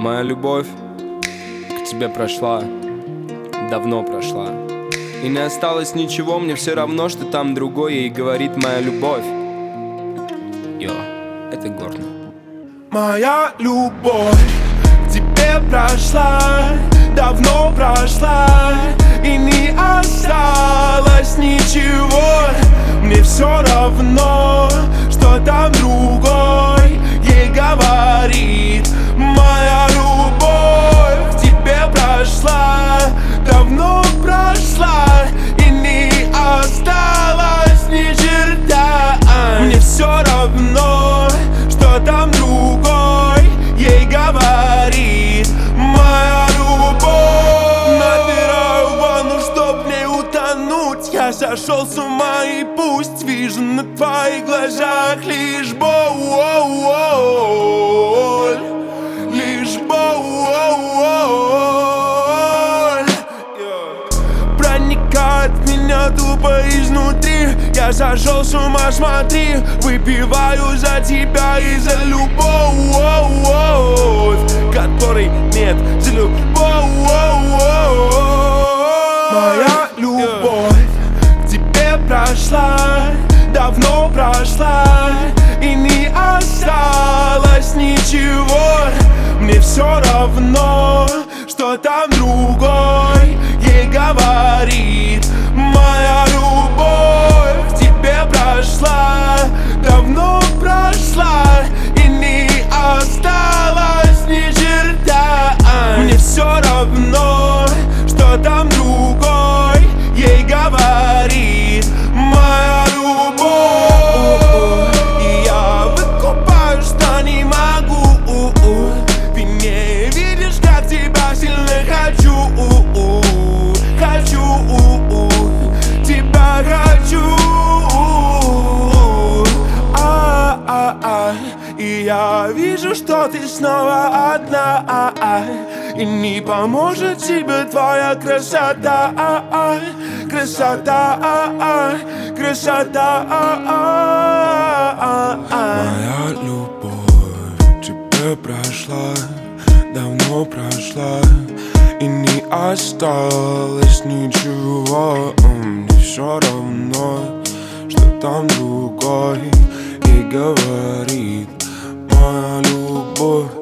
Моя любовь к тебе прошла, давно прошла. И не осталось ничего, мне все равно, что там другое. И говорит моя любовь. Йо, это горно. Моя любовь к тебе прошла, давно прошла. И не осталось ничего. Мне все равно, что там другой. Ей говорит моя любовь к тебе прошла, давно прошла. И не осталось ни черта. Мне все равно, что там другой. Ей говорит моя любовь. Набираю ванну, чтоб в ней утонуть. Я сошел с ума и пусть вижу на твоих глазах лишь боль. Лишь боль проникает в меня тупо изнутри. Я сошел с ума, смотри. Выпиваю за тебя и за любовь, которой нет, за любовь. Моя любовь к тебе прошла, давно прошла. И не осталось ничего. Мне все равно, что там другой. Ей говорит моя любовь к тебе прошла, давно прошла. И не осталось ни черта. Мне все равно, что там другой. Ей говорит моя любовь. И я выкупаю, что не могу. Ты не видишь, как тебя сильно хочу. Хочу, тебя хочу. И я вижу, что ты снова одна. И не поможет тебе твоя красота. Красота, красота. Моя любовь к тебе прошла, давно прошла. И не осталось ничего. Мне все равно, что там другой. И говорит моя любовь.